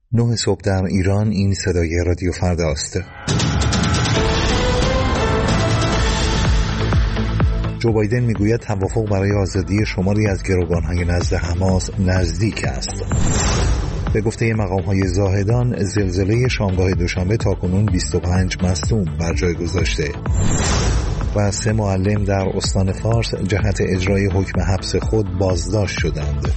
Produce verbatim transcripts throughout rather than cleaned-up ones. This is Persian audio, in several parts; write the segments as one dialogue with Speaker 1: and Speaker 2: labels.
Speaker 1: نه صبح در ایران. این صدای رادیو فردا است. جو بایدن میگوید توافق برای آزادی شماری از گروگان‌های نزد حماس نزدیک است. به گفته مقام‌های زاهدان، زلزله شامگاه دوشنبه تاکنون بیست و پنج مصدوم بر جای گذاشته و سه معلم در استان فارس جهت اجرای حکم حبس خود بازداشت شدند.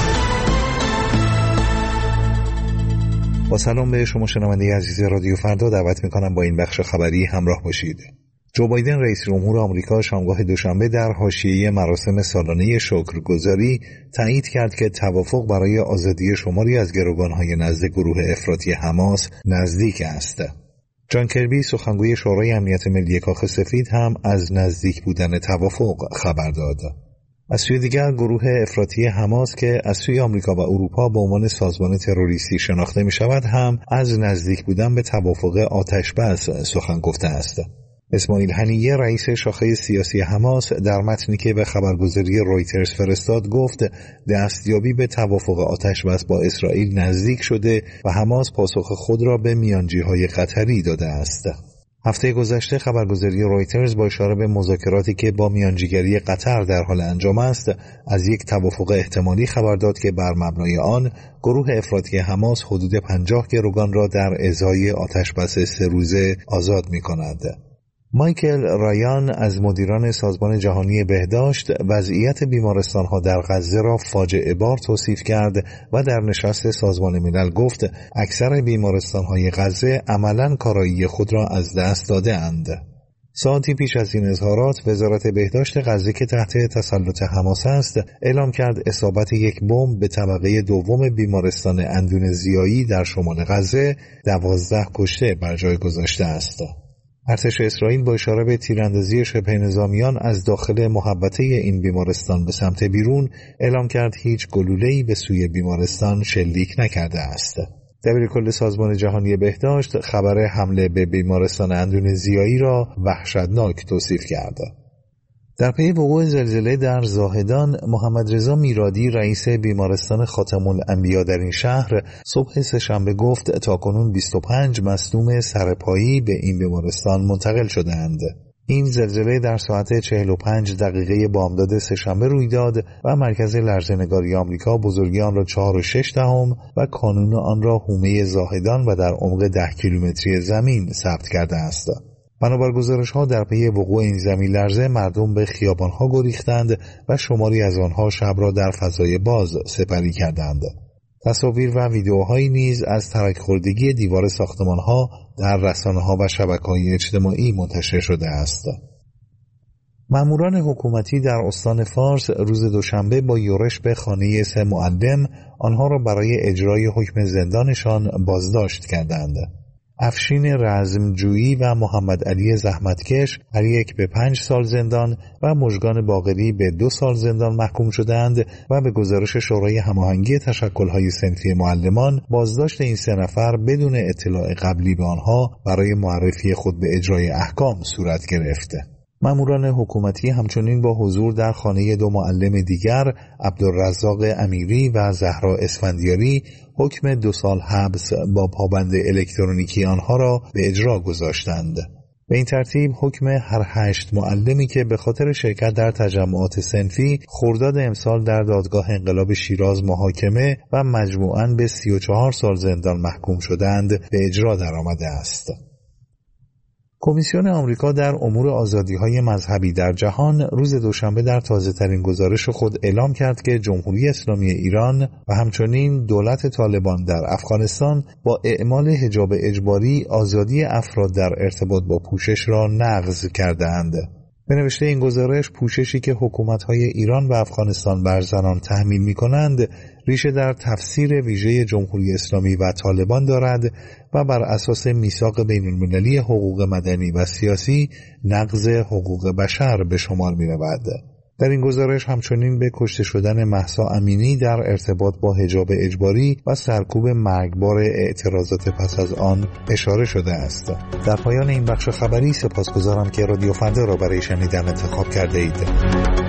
Speaker 1: با سلام به شما شنونده عزیز رادیو فردا، دعوت میکنم با این بخش خبری همراه باشید. جو بایدن رئیس جمهور آمریکا شامگاه دوشنبه در حاشیه مراسم سالانه شکرگزاری تایید کرد که توافق برای آزادی شماری از گروگان‌های نزد گروه افراطی حماس نزدیک است. جان کربی سخنگوی شورای امنیت ملی کاخ سفید هم از نزدیک بودن توافق خبر داد. از سوی دیگر گروه افراطی حماس که از سوی آمریکا و اروپا به عنوان سازمان تروریستی شناخته می شود هم از نزدیک بودن به توافق آتش‌بس سخن گفته است. اسماعیل هنیه رئیس شاخه سیاسی حماس در متنی که به خبرگزاری رویترز فرستاد گفت دستیابی به توافق آتش‌بس با اسرائیل نزدیک شده و حماس پاسخ خود را به میانجی‌های قطری داده است. هفته گذشته خبرگزاری رویترز با اشاره به مذاکراتی که با میانجیگری قطر در حال انجام است از یک توافق احتمالی خبر داد که بر مبنای آن گروه افراطی حماس حدود پنجاه گروگان را در ازای آتش‌بس سه روزه آزاد می‌کند. مایکل رایان از مدیران سازمان جهانی بهداشت وضعیت بیمارستان‌ها در غزه را فاجعه بار توصیف کرد و در نشست سازمان ملل گفت اکثر بیمارستان‌های غزه عملاً کارایی خود را از دست داده اند. ساعتی پیش از این اظهارات وزارت بهداشت غزه که تحت تسلط حماس است اعلام کرد اصابت یک بمب به طبقه دوم بیمارستان اندونزیایی در شمال غزه دوازده کشته بر جای گذاشته است. ارتش اسرائیل با اشاره به تیراندازی شبه نظامیان از داخل محوطه این بیمارستان به سمت بیرون اعلام کرد هیچ گلوله‌ای به سوی بیمارستان شلیک نکرده است. دبیرکل سازمان جهانی بهداشت خبر حمله به بیمارستان اندونزیایی را وحشتناک توصیف کرد. در پی وقوع زلزله در زاهدان، محمد رضا میرادی رئیس بیمارستان خاتم الانبیا در این شهر صبح سه‌شنبه گفت تاکنون بیست و پنج مصدوم سرپایی به این بیمارستان منتقل شدند. این زلزله در ساعت چهل و پنج دقیقه بامداد سه‌شنبه روی داد و مرکز لرزه‌نگاری آمریکا بزرگی آن را چهار و شش دهم و کانون آن را حومه زاهدان و در عمق ده کیلومتری زمین ثبت کرده است. بنابر گزارش‌ها در پی وقوع این زمین لرزه مردم به خیابان‌ها گریختند و شماری از آنها شب را در فضای باز سپری کردند. تصاویر و ویدیوهایی نیز از ترک خوردگی دیوار ساختمان‌ها در رسانه‌ها و شبکه‌های اجتماعی منتشر شده است. ماموران حکومتی در استان فارس روز دوشنبه با یورش به خانه سه معلم آنها را برای اجرای حکم زندانشان بازداشت کردند. افشین رزمجویی و محمد علی زحمتکش هر یک به پنج سال زندان و مژگان باقری به دو سال زندان محکوم شدند و به گزارش شورای هماهنگی تشکل‌های صنفی معلمان بازداشت این سه نفر بدون اطلاع قبلی به آنها برای معرفی خود به اجرای احکام صورت گرفت. ماموران حکومتی همچنین با حضور در خانه دو معلم دیگر عبدالرزاق امیری و زهرا اسفندیاری حکم دو سال حبس با پابند الکترونیکی آنها را به اجرا گذاشتند. به این ترتیب حکم هر هشت معلمی که به خاطر شرکت در تجمعات صنفی خرداد امسال در دادگاه انقلاب شیراز محاکمه و مجموعاً به سی و چهار سال زندان محکوم شدند به اجرا درآمده است. کمیسیون آمریکا در امور آزادی‌های مذهبی در جهان روز دوشنبه در تازه‌ترین گزارش خود اعلام کرد که جمهوری اسلامی ایران و همچنین دولت طالبان در افغانستان با اعمال حجاب اجباری آزادی افراد در ارتباط با پوشش را نقض کرده‌اند. به نوشته این گزارش پوششی که حکومت‌های ایران و افغانستان بر زنان تحمیل می‌کنند ریشه در تفسیر ویژه جمهوری اسلامی و طالبان دارد و بر اساس میثاق بین‌المللی حقوق مدنی و سیاسی نقض حقوق بشر به شمار می‌رود. در این گزارش همچنین به کشته شدن مهسا امینی در ارتباط با حجاب اجباری و سرکوب مرگبار اعتراضات پس از آن اشاره شده است. در پایان این بخش خبری سپاسگزارم که رادیو فردا را برای شنیدن انتخاب کرده اید.